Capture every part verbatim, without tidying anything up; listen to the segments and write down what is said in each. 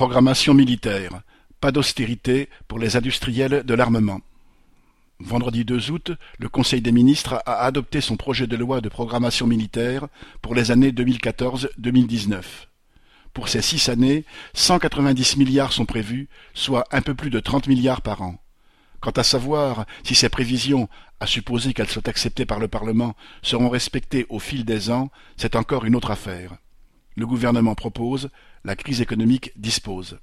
Programmation militaire. Pas d'austérité pour les industriels de l'armement. Vendredi deux août, le Conseil des ministres a adopté son projet de loi de programmation militaire pour les années deux mille quatorze à deux mille dix-neuf. Pour ces six années, cent quatre-vingt-dix milliards sont prévus, soit un peu plus de trente milliards par an. Quant à savoir si ces prévisions, à supposer qu'elles soient acceptées par le Parlement, seront respectées au fil des ans, c'est encore une autre affaire. Le gouvernement propose, la crise économique dispose.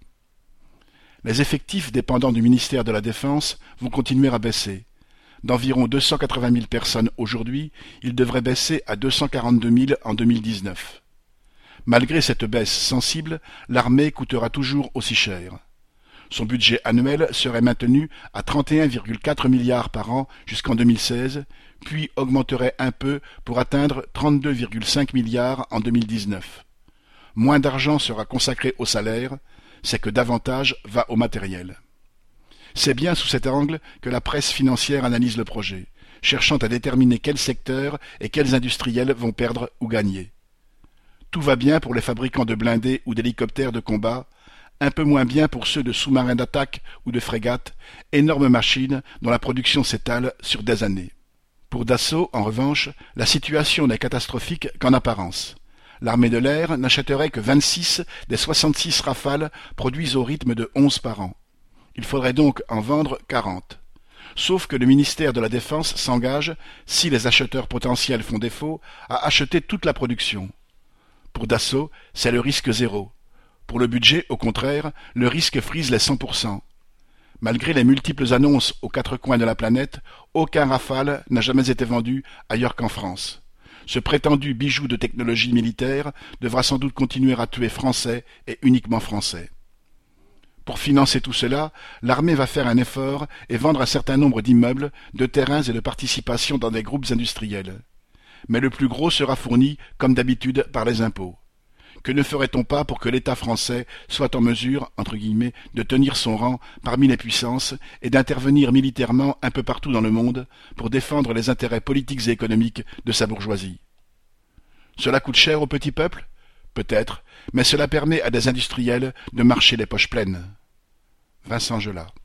Les effectifs dépendants du ministère de la Défense vont continuer à baisser. D'environ deux cent quatre-vingt mille personnes aujourd'hui, ils devraient baisser à deux cent quarante-deux mille en deux mille dix-neuf. Malgré cette baisse sensible, l'armée coûtera toujours aussi cher. Son budget annuel serait maintenu à trente et un virgule quatre milliards par an jusqu'en deux mille seize, puis augmenterait un peu pour atteindre trente-deux virgule cinq milliards en deux mille dix-neuf. Moins d'argent sera consacré au salaire, c'est que davantage va au matériel. C'est bien sous cet angle que la presse financière analyse le projet, cherchant à déterminer quels secteurs et quels industriels vont perdre ou gagner. Tout va bien pour les fabricants de blindés ou d'hélicoptères de combat, un peu moins bien pour ceux de sous-marins d'attaque ou de frégates, énormes machines dont la production s'étale sur des années. Pour Dassault, en revanche, la situation n'est catastrophique qu'en apparence. L'armée de l'air n'achèterait que vingt-six des soixante-six Rafales produits au rythme de onze par an. Il faudrait donc en vendre quarante. Sauf que le ministère de la Défense s'engage, si les acheteurs potentiels font défaut, à acheter toute la production. Pour Dassault, c'est le risque zéro. Pour le budget, au contraire, le risque frise les cent pour cent. Malgré les multiples annonces aux quatre coins de la planète, aucun Rafale n'a jamais été vendu ailleurs qu'en France. Ce prétendu bijou de technologie militaire devra sans doute continuer à tuer Français et uniquement Français. Pour financer tout cela, l'armée va faire un effort et vendre un certain nombre d'immeubles, de terrains et de participations dans des groupes industriels. Mais le plus gros sera fourni, comme d'habitude, par les impôts. Que ne ferait-on pas pour que l'État français soit en mesure, entre guillemets, de tenir son rang parmi les puissances et d'intervenir militairement un peu partout dans le monde pour défendre les intérêts politiques et économiques de sa bourgeoisie? Cela coûte cher au petit peuple? Peut-être, mais cela permet à des industriels de marcher les poches pleines. Vincent Gelat.